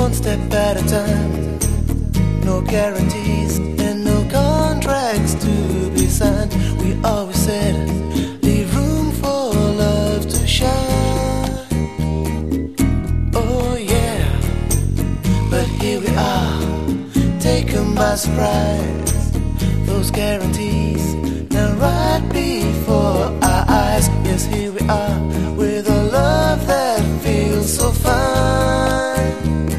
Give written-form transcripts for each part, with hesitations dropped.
one step at a time. No guarantees and no contracts to be signed. We always said, leave room for love to shine. Oh yeah, but here we are, taken by surprise. Those guarantees now right before our eyes. Yes, here we are, with a love that feels so fine.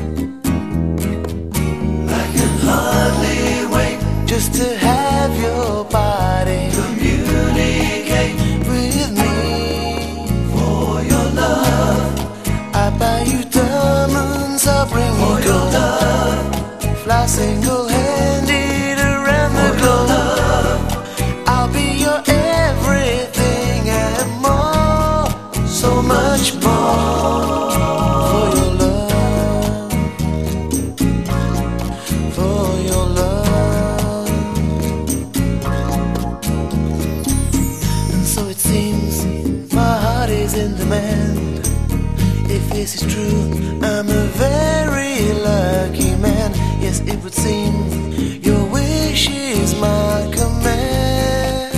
I can hardly wait just to have your body communicate with me. for your love, I buy you diamonds, I'll bring for you your gold. love, Fly single-handed around the for your globe. love, I'll be your everything and more, so much more. For your love, for your love. And so it seems my heart is in demand. If this is true, I'm a very lucky man. Yes, it would seem your wish is my command.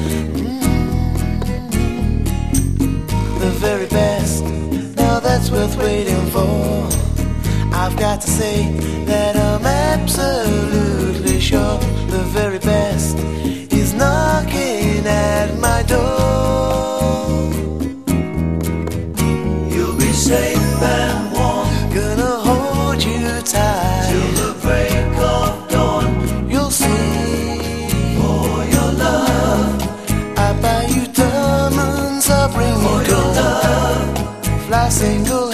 The very best, now that's worth waiting for. I've got to say that I'm absolutely sure the very best is knocking at my door. you'll be safe and warm Gonna hold you tight till the break of dawn. You'll see, For your love, I buy you diamonds, I'll bring for you your gold. love, Fly single